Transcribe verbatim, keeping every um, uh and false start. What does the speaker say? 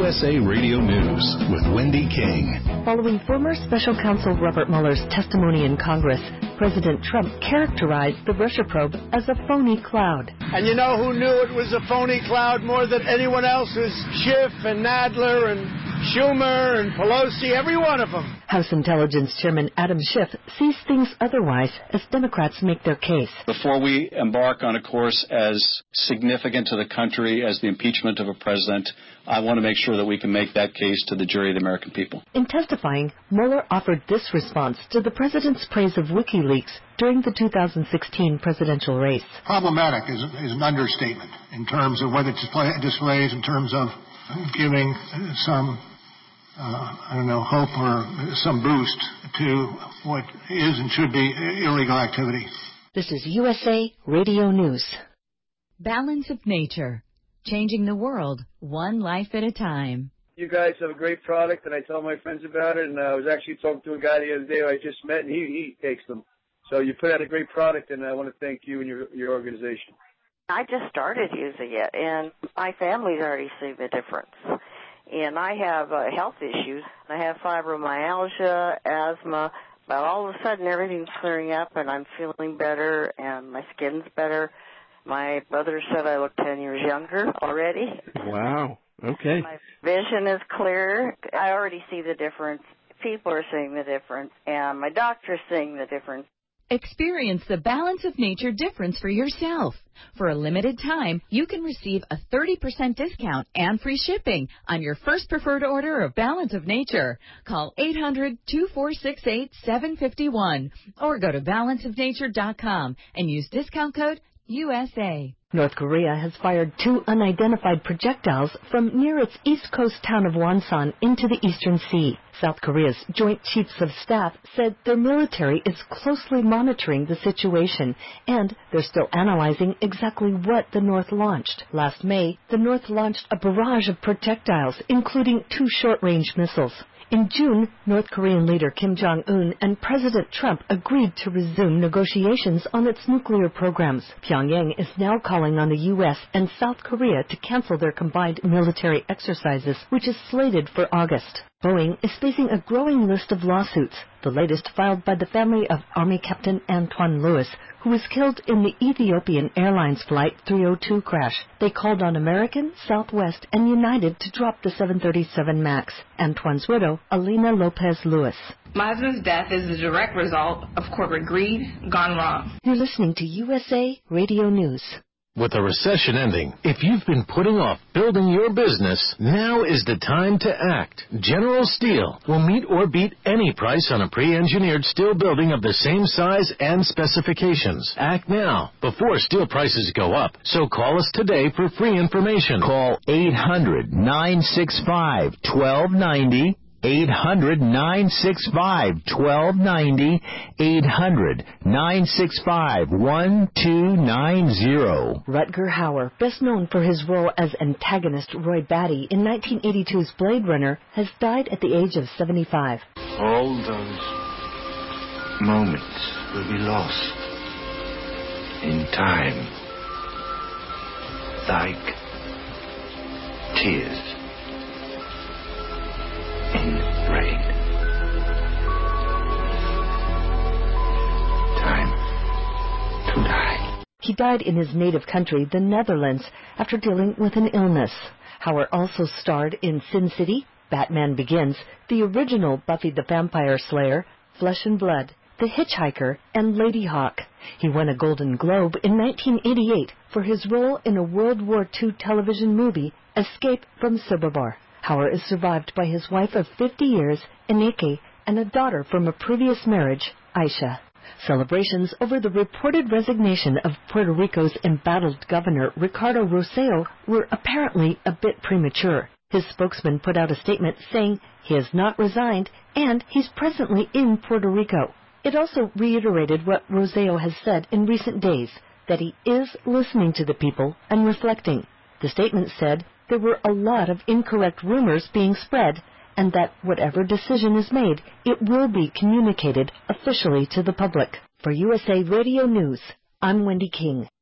U S A Radio News with Wendy King. Following former Special Counsel Robert Mueller's testimony in Congress, President Trump characterized the Russia probe as a phony cloud. And you know who knew it was a phony cloud more than anyone else? Was Schiff and Nadler and Schumer and Pelosi, every one of them. House Intelligence Chairman Adam Schiff sees things otherwise as Democrats make their case. Before we embark on a course as significant to the country as the impeachment of a president, I want to make sure that we can make that case to the jury of the American people. In testifying, Mueller offered this response to the president's praise of WikiLeaks during the two thousand sixteen presidential race. Problematic is, is an understatement in terms of what it display, displays in terms of giving some, uh, I don't know, hope or some boost to what is and should be illegal activity. This is U S A Radio News. Balance of Nature, changing the world one life at a time. You guys have a great product, and I tell my friends about it, and I was actually talking to a guy the other day who I just met, and he, he takes them. So you put out a great product, and I want to thank you and your, your organization. I just started using it, and my family's already seen the difference. And I have uh, health issues. I have fibromyalgia, asthma, but all of a sudden everything's clearing up, and I'm feeling better, and my skin's better. My brother said I look ten years younger already. Wow. Okay. My vision is clear. I already see the difference. People are seeing the difference, and my doctor's seeing the difference. Experience the Balance of Nature difference for yourself. For a limited time, you can receive a thirty percent discount and free shipping on your first preferred order of Balance of Nature. Call eight hundred, two four six eight, seven five one or go to balance of nature dot com and use discount code U S A. North Korea has fired two unidentified projectiles from near its east coast town of Wonsan into the eastern sea. South Korea's Joint Chiefs of Staff said their military is closely monitoring the situation, and they're still analyzing exactly what the North launched. Last May, the North launched a barrage of projectiles, including two short-range missiles. In June, North Korean leader Kim Jong-un and President Trump agreed to resume negotiations on its nuclear programs. Pyongyang is now calling on the U S and South Korea to cancel their combined military exercises, which is slated for August. Boeing is facing a growing list of lawsuits, the latest filed by the family of Army Captain Antoine Lewis, who was killed in the Ethiopian Airlines Flight three oh two crash. They called on American, Southwest, and United to drop the seven thirty-seven MAX. Antoine's widow, Alina Lopez Lewis. My husband's death is the direct result of corporate greed gone wrong. You're listening to U S A Radio News. With the recession ending, if you've been putting off building your business, now is the time to act. General Steel will meet or beat any price on a pre-engineered steel building of the same size and specifications. Act now, before steel prices go up. So call us today for free information. Call eight hundred, nine six five, one two nine zero. eight hundred, nine six five, one two nine zero. eight hundred, nine six five, one two nine zero. Rutger Hauer, best known for his role as antagonist Roy Batty in nineteen eighty-two's Blade Runner, has died at the age of seventy-five. All those moments will be lost in time, like tears in rain. Time to die. He died in his native country, the Netherlands, after dealing with an illness. Hauer also starred in Sin City, Batman Begins, the original Buffy the Vampire Slayer, Flesh and Blood, The Hitchhiker, and Lady Hawk. He won a Golden Globe in nineteen eighty-eight for his role in a World War Two television movie, Escape from Sobibor. Hauer is survived by his wife of fifty years, Eneke, and a daughter from a previous marriage, Aisha. Celebrations over the reported resignation of Puerto Rico's embattled governor, Ricardo Rosselló, were apparently a bit premature. His spokesman put out a statement saying he has not resigned and he's presently in Puerto Rico. It also reiterated what Rosselló has said in recent days, that he is listening to the people and reflecting. The statement said there were a lot of incorrect rumors being spread, and that whatever decision is made, it will be communicated officially to the public. For U S A Radio News, I'm Wendy King.